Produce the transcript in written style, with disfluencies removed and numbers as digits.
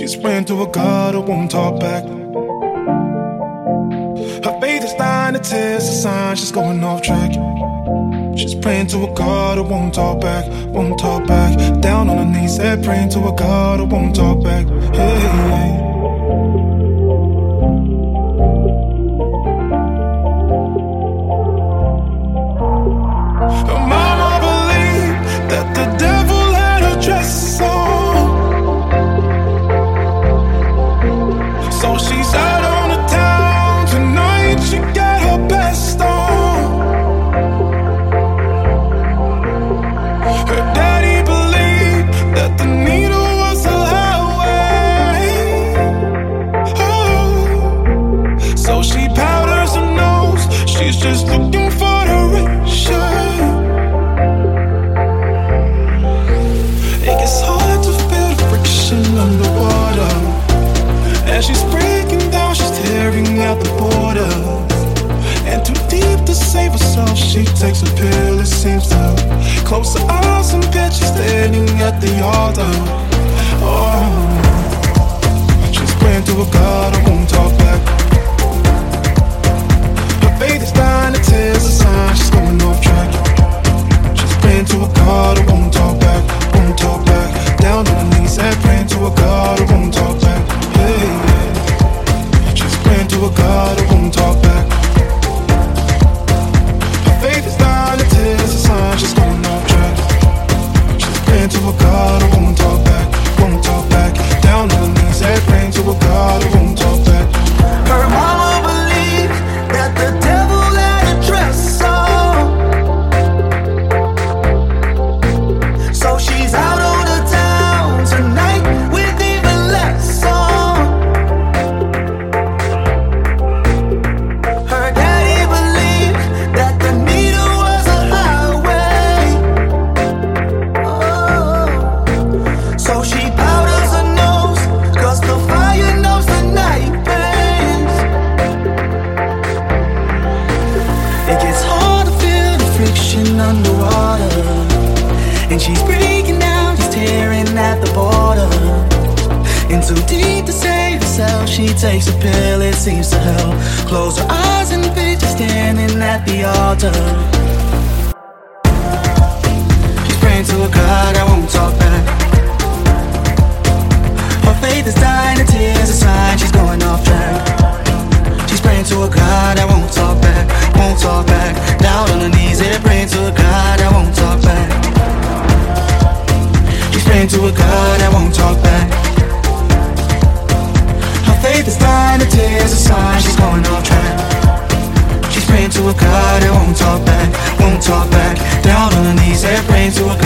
She's praying to a God who won't talk back. Her faith is dying, it is a sign she's going off track. She's praying to a God who won't talk back, won't talk back. Down on her knees, they're praying to a God who won't talk back. Hey, hey. Her mama believed that the devil had her dress on, so she's out on the town tonight. She got her best on. Her daddy believed that the needle was a highway. Oh, so she powders her nose. She's just looking for direction. It gets hard to feel the friction underwater. As she's breaking down, she's tearing out the border. And too deep to save herself, she takes a pill, it seems to. Close her eyes and bet she's standing at the altar. Oh, she's praying to a God who won't talk back. Her faith is dying, it is a sign she's going off track. She's praying to a God who won't talk back, won't talk back. Down on her knees and praying to a God who won't talk back. Hey, yeah. She's praying to a God who won't talk back. Her faith is dying, it is a sign she's going off track. She's praying to a God who won't talk back, won't talk back. Down on her knees and praying to a God who won't talk back. Her mama believed that the devil had a dress on, so she's out on the town tonight with even less on. Her daddy believed that the needle was a highway. Oh, so she powders her nose, 'cause the fire knows the night pains. It gets hard to feel the friction underwater. And she's breaking down, she's tearing at the border. And too deep to save herself, she takes a pill, it seems to help. Close her eyes and picture standing at the altar. She's praying to a God that won't talk back. Her faith is dying, it is a sign she's going off track. She's praying to a God that won't talk back, won't talk back. Down on her knees, they're praying to a God that won't talk back. She's praying to a God that won't talk back. Her faith is dying, it is a sign she's going off track. She's praying to a God that won't talk back, won't talk back. Down on her knees, they're praying to a